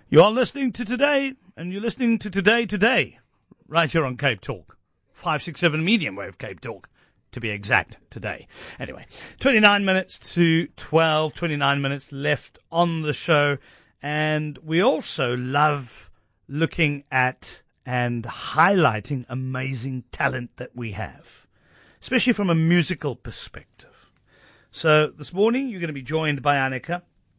You are listening to Today, and you're listening to Today, right here on Cape Talk. 567 medium wave Cape Talk, to be exact, today. Anyway, 29 minutes to 12, 29 minutes left on the show, and we also love looking at and highlighting amazing talent that we have, especially from a musical perspective. So this morning, you're going to be joined by Annika.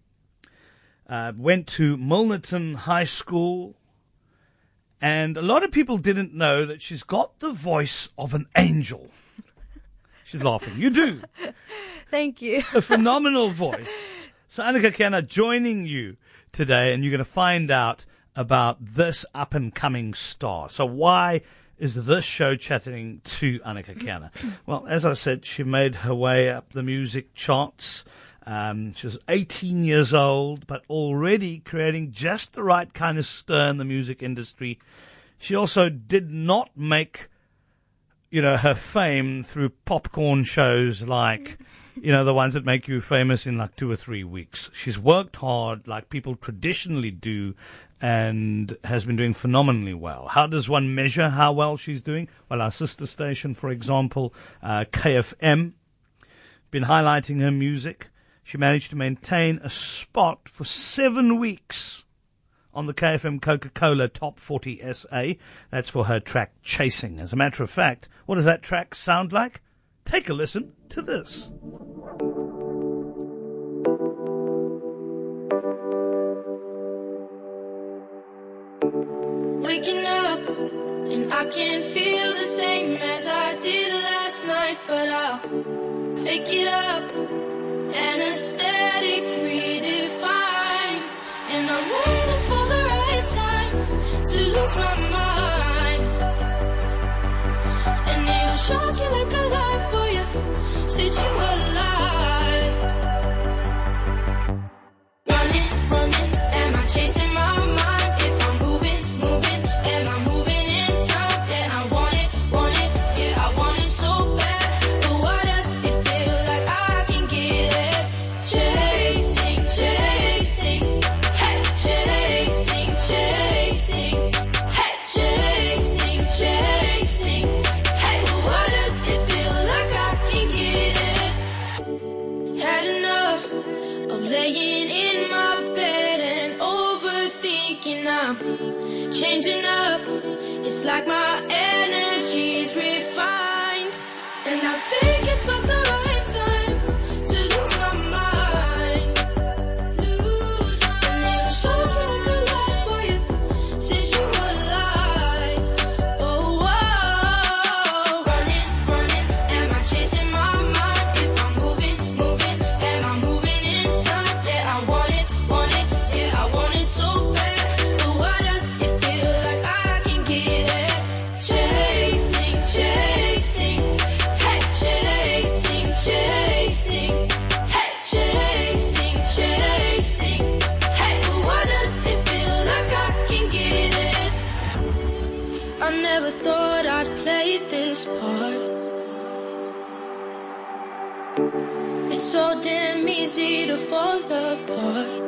Went to Milnerton High School, and a lot of people didn't know that she's got the voice of an angel. She's laughing. You do. Thank you. A phenomenal voice. So Annika Kiana joining you today, and you're going to find out about this up-and-coming star. So why is this show chatting to Annika Kiana? Well, as I said, she made her way up the music charts. She was 18 years old, but already creating just the right kind of stir in the music industry. She also did not make, her fame through popcorn shows like, the ones that make you famous in like 2 or 3 weeks. She's worked hard like people traditionally do and has been doing phenomenally well. How does one measure how well she's doing? Well, our sister station, for example, KFM, been highlighting her music. She managed to maintain a spot for 7 weeks on the KFM Coca-Cola Top 40 SA. That's for her track Chasing. As a matter of fact, what does that track sound like? Take a listen to this. Waking up and I can't feel the same as I did last night, but I'll pick it up. Anesthetic redefined, and I'm waiting for the right time to lose my mind, and it'll shock you like a life for you, set you alive. Running, am I chasing my mind? If I'm moving, am I moving in time? And I want it, yeah, I want it so bad, but why does it feel like I can get it? Chasing, hey, chasing, hey, chasing, hey, but why does it feel like I can get it? Had enough of laying in my bed and overthinking. I'm changing up, it's like my energy's refined, and I think it's about the right time to lose my mind. And it'll shock you like a light wire, set you alive. Oh, running, am I chasing my mind? If I'm moving, am I moving in time? Yeah, I want it, yeah, I want it so bad, but why does it feel like I can get it? Chasing, hey, chasing, hey, chasing, hey, but why does it feel like I can get it? I never thought I'd play this part. It's so damn easy to fall apart.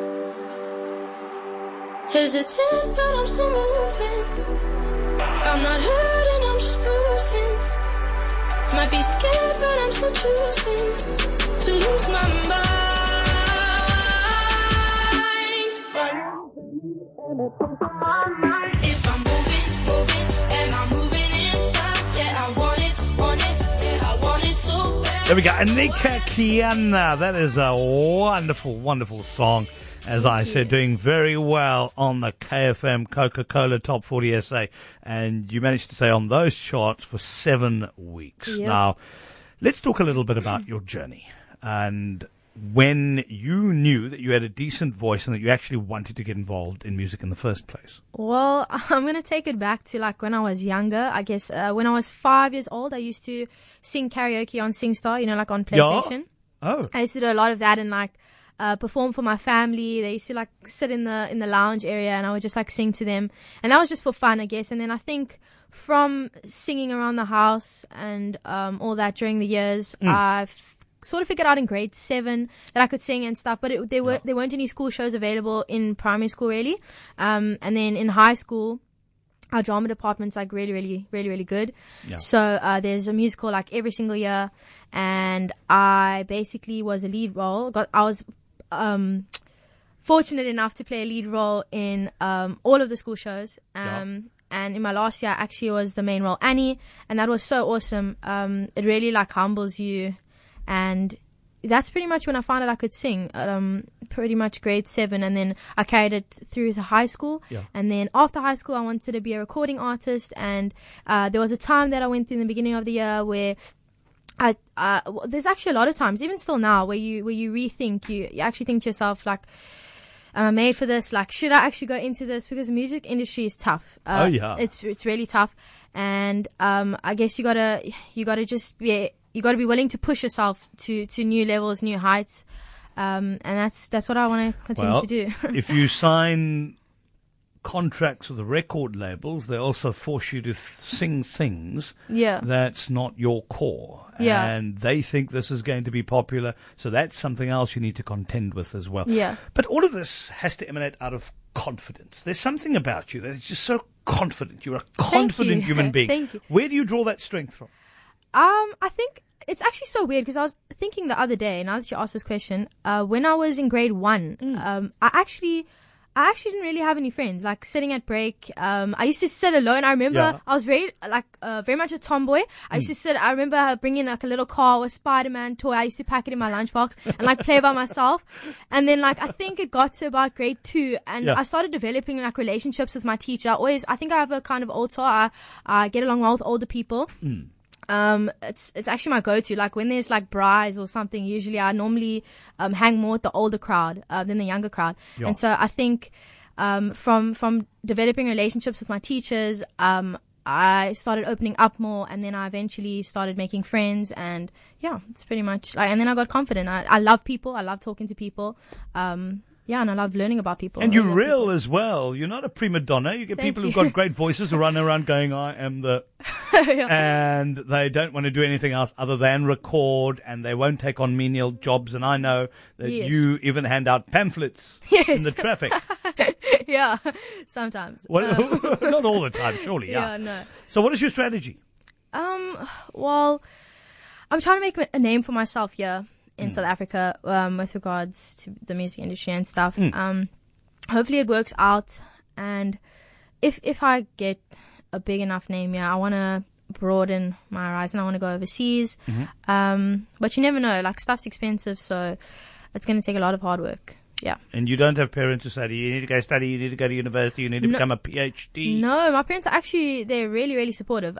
Hesitant, but I'm still moving. I'm not hurting, I'm just bruising. Might be scared, but I'm still choosing to lose my mind. If I'm moving, am I moving in time? Yeah, I want it, yeah, I want it so bad. There we go. Annika Kiana. That is a wonderful, wonderful song. As I said, doing very well on the KFM Coca-Cola Top 40 SA. And you managed to stay on those charts for 7 weeks. Yep. Now, let's talk a little bit about your journey and when you knew that you had a decent voice and that you actually wanted to get involved in music in the first place. Well, I'm going to take it back to like when I was younger. I guess when I was 5 years old, I used to sing karaoke on SingStar, like on PlayStation. Yeah? Oh. I used to do a lot of that and like perform for my family. They used to like sit in the lounge area and I would just like sing to them. And that was just for fun, I guess. And then I think from singing around the house and all that during the years, I've sort of figured out in grade 7 that I could sing and stuff, but there weren't any school shows available in primary school really. And then in high school, our drama department's like really, really, really, really good. Yeah. So there's a musical like every single year, and I basically was a lead role. I was fortunate enough to play a lead role in all of the school shows. And in my last year, I actually was the main role, Annie, and that was so awesome. It really like humbles you, and that's pretty much when I found out I could sing. Pretty much grade 7, and then I carried it through to high school. Yeah. And then after high school, I wanted to be a recording artist, and there was a time that I went through in the beginning of the year where there's actually a lot of times, even still now, where you rethink, you actually think to yourself like, am I made for this? Like, should I actually go into this? Because the music industry is tough. It's really tough, and I guess you gotta be willing to push yourself to new levels, new heights, and that's what I want to continue to do. If you sign contracts with the record labels, they also force you to sing things that's not your core. Yeah. And they think this is going to be popular, so that's something else you need to contend with as well. Yeah. But all of this has to emanate out of confidence. There's something about you that's just so confident. You're a confident human being. Thank you. Where do you draw that strength from? I think it's actually so weird because I was thinking the other day, now that you asked this question, when I was in grade 1, I actually didn't really have any friends. Like sitting at break, I used to sit alone. I remember I was very much a tomboy. I used to sit. I remember bringing like a little car with Spider-Man toy. I used to pack it in my lunchbox and like play by myself. And then like I think it got to about grade 2, and I started developing like relationships with my teacher. I think I have a kind of old soul. I get along well with older people. It's actually my go-to. Like when there's like braais or something, usually I normally hang more with the older crowd than the younger crowd. Yeah. And so I think from developing relationships with my teachers, I started opening up more, and then I eventually started making friends, and it's pretty much like, and then I got confident. I love people. I love talking to people. And I love learning about people. And you're real as well. You're not a prima donna. You get people who've got great voices who run around going, I am the... And they don't want to do anything else other than record, and they won't take on menial jobs. And I know that you even hand out pamphlets in the traffic. Yeah, sometimes. Well, not all the time, surely. Yeah, no. So what is your strategy? Well, I'm trying to make a name for myself here in South Africa, with regards to the music industry and stuff. Hopefully it works out, and if I get a big enough name, I want to broaden my horizon. I want to go overseas. But you never know, like stuff's expensive, so it's going to take a lot of hard work. Yeah. And you don't have parents who say, you need to go study, you need to go to university, you need to become a PhD? No, my parents are actually, they're really, really supportive.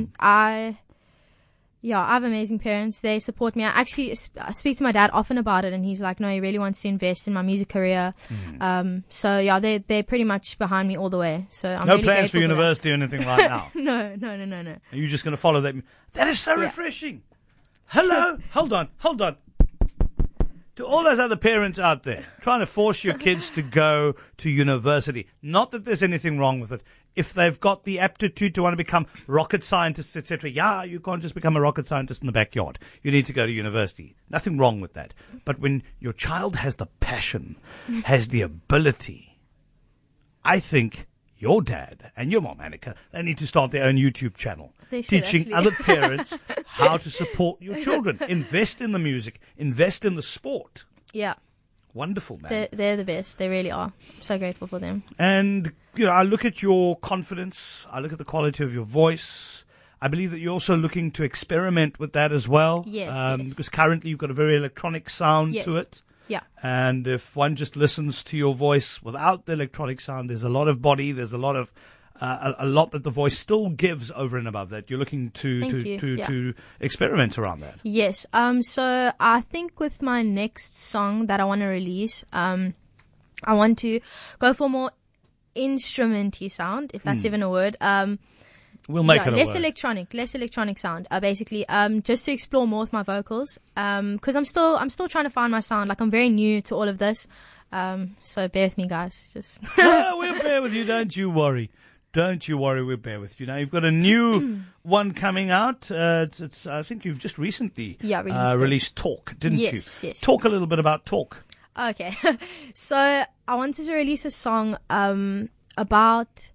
I have amazing parents. They support me. I speak to my dad often about it, and he's like, no, he really wants to invest in my music career. They're pretty much behind me all the way. So I'm no really plans for grateful university or anything right now? No. Are you just going to follow that? That is so refreshing. Hello? Hold on. To all those other parents out there trying to force your kids to go to university, not that there's anything wrong with it. If they've got the aptitude to want to become rocket scientists, etc., you can't just become a rocket scientist in the backyard. You need to go to university. Nothing wrong with that. But when your child has the passion, has the ability, I think your dad and your mom, Annika, they need to start their own YouTube channel. Teaching other parents how to support your children. Invest in the music. Invest in the sport. Yeah. Wonderful, man. They're the best. They really are. I'm so grateful for them. And, I look at your confidence. I look at the quality of your voice. I believe that you're also looking to experiment with that as well. Yes. Because currently you've got a very electronic sound to it. Yeah. And if one just listens to your voice without the electronic sound, there's a lot of body, there's a lot of a lot that the voice still gives over and above that. You're looking to experiment around that. Yes. So I think with my next song that I want to release, I want to go for more instrumenty sound, if that's even a word. We'll make it a less word. less electronic sound. Basically, just to explore more with my vocals. Because I'm still trying to find my sound. Like I'm very new to all of this. So bear with me, guys. Just we'll bear with you. Don't you worry. Don't you worry, we'll bear with you. Now, you've got a new one coming out. It's I think you've just recently released Talk, didn't you? Yes. Talk a little bit about Talk. Okay. So I wanted to release a song about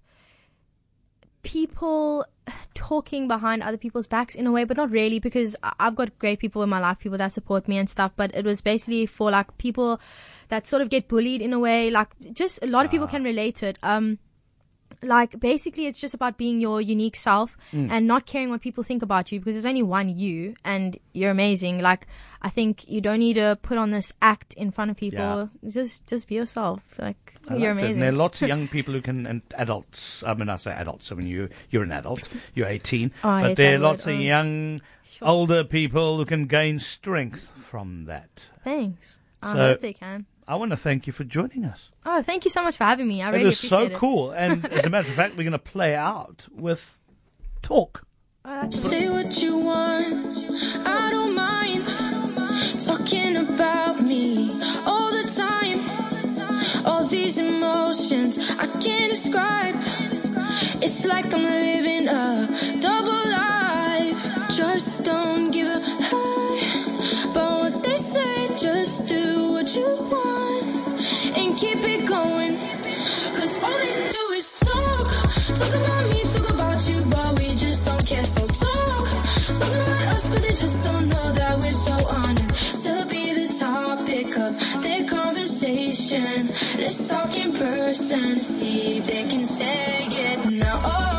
people talking behind other people's backs in a way, but not really, because I've got great people in my life, people that support me and stuff, but it was basically for like people that sort of get bullied in a way, like just a lot of people can relate to it. Like basically it's just about being your unique self and not caring what people think about you, because there's only one you and you're amazing. Like I think you don't need to put on this act in front of people. Just be yourself. Like you're amazing. And there are lots of young people who can, and adults. I mean, I say adults. I mean, you're an adult. You're 18. But there are lots of young, older people who can gain strength from that. Thanks. I hope they can. I want to thank you for joining us. Oh, thank you so much for having me. I really appreciate it. It was so cool. And as a matter of fact, we're going to play out with Talk. Say what you want, I don't mind talking about me all the time. All these emotions I can't describe. It's like I'm living a double life. Just don't give a about what they say. Just do what you want and keep it going. 'Cause all they do is talk about me, talk about you, but we just don't care. So talk about us, but they just don't know that we're so honored to be the topic of their conversation. Let's talk in person, see if they can say it now.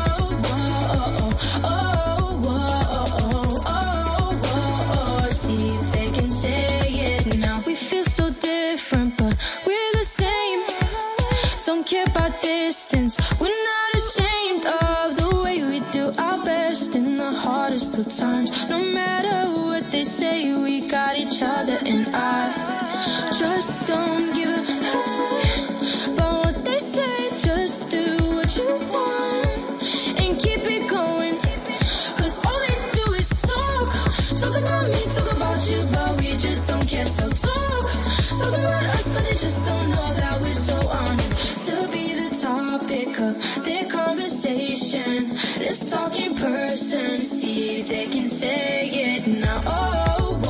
See if they can say it now. We feel so different, but we're the same. Don't care about distance. We're not ashamed of the way we do our best in the hardest of times. No matter what they say, we got each other, and I just don't give a about what they say. Just do what you want and keep it going. 'Cause all they do is talk about me, talk about you, but we just don't care. So talk about us, but they just don't know that we're so honored to be the topic of their conversation. Let's talk in person, see if they can say it now.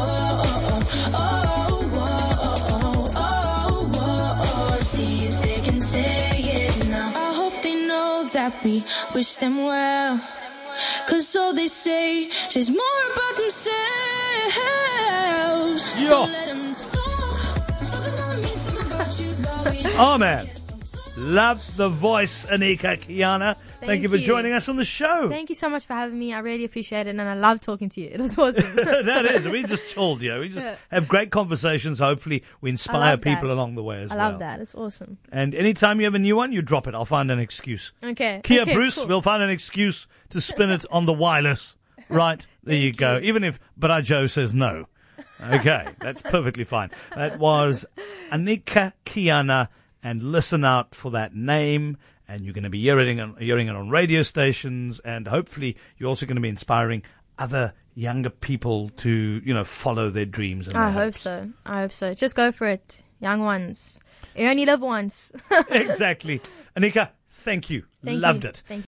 See if they can say it now. I hope they know that we wish them well. 'Cause all they say is more about themselves. So let them talk about me, talk about you, but we just Oh, man. Love the voice, Anika Kiana. Thank you for joining us on the show. Thank you so much for having me. I really appreciate it, and I love talking to you. It was awesome. That is. We just chilled, We just have great conversations. Hopefully, we inspire people along the way as well. I love that. It's awesome. And anytime you have a new one, you drop it. I'll find an excuse. Okay. Kia Bruce, we'll find an excuse to spin it on the wireless. Right. There you go. Even if Brajo says no. Okay. That's perfectly fine. That was Anika Kiana. And listen out for that name, and you're going to be hearing it on radio stations, and hopefully you're also going to be inspiring other younger people to, follow their dreams. And I hope so. Just go for it, young ones. You only live once. Exactly. Anika, thank you. Loved it. Thank you.